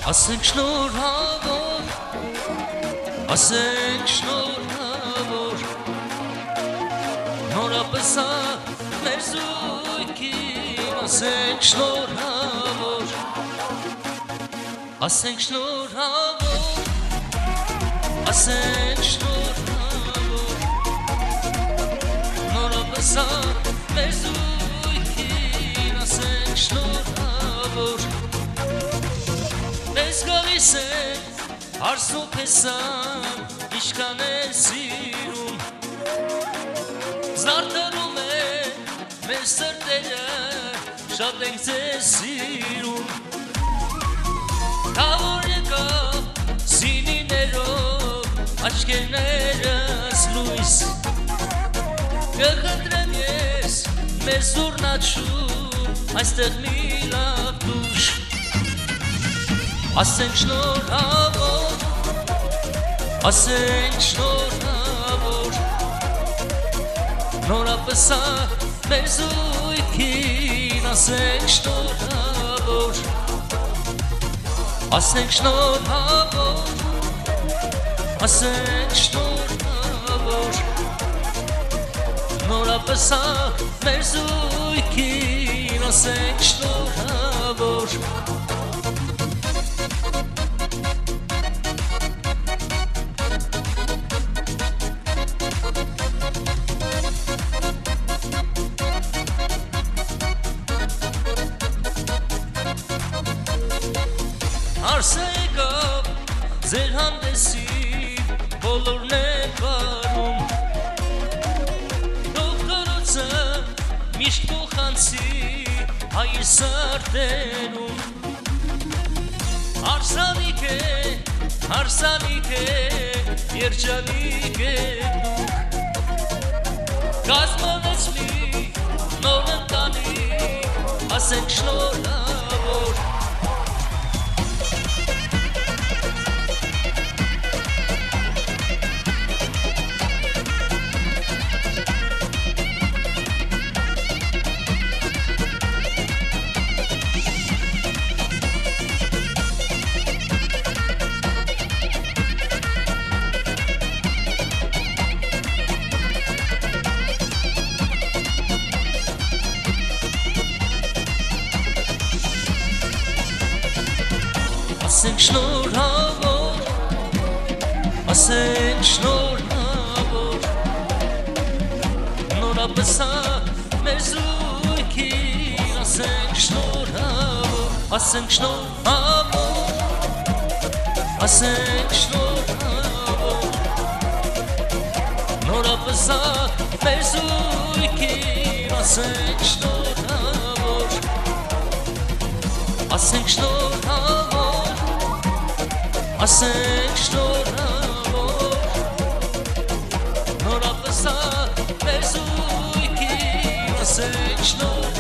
Ասենք շնորհավոր, ասենք շնորհավոր, նորապես մեր զույգին, ասենք շնորհավոր, ասենք շնորհավոր, ասենք շնորհավոր, նորապես մեր զույգին, ասենք շնորհավոր, Մեզ գալիս է հարսում պեսան, իշկան է սիրում, զարդարում է մեր սրտերը, շատ ենք ձեզ սիրում, Թավոր եկավ սինիներով, աչկերներս լույս, կխնդրեմ ես մեզ զուրնաչում, այստեղ մի լավ դուշ, Ասենք շնորհավոր, ասենք շնորհավոր, նորապես մեր զույգին, ասենք շնորհավոր, ասենք շնորհավոր, ասենք շնորհավոր, նորապես մեր զույգին, ասենք շնորհավոր, Հարսը եկավ ձեր հանդեսին, բոլորն է բարում, Դոկտորոցը միշտ փոխանցի հայի սարդենում, Հարսանիք է, երջանիք է դուք, Կազմանեց մի նոր ընտանիք, ասենք շնորհավոր, Ասենք շնորհավոր, ասենք շնորհավոր, նորապես մեր զույգին, ասենք շնորհավոր, ասենք շնորհավոր, ասենք շնորհավոր, նորապես մեր զույգին, ասենք շնորհավոր, ասենք շնորհավոր, ասենք շնորհավոր, նորապես մեր զույգին, ասենք շնորհավոր,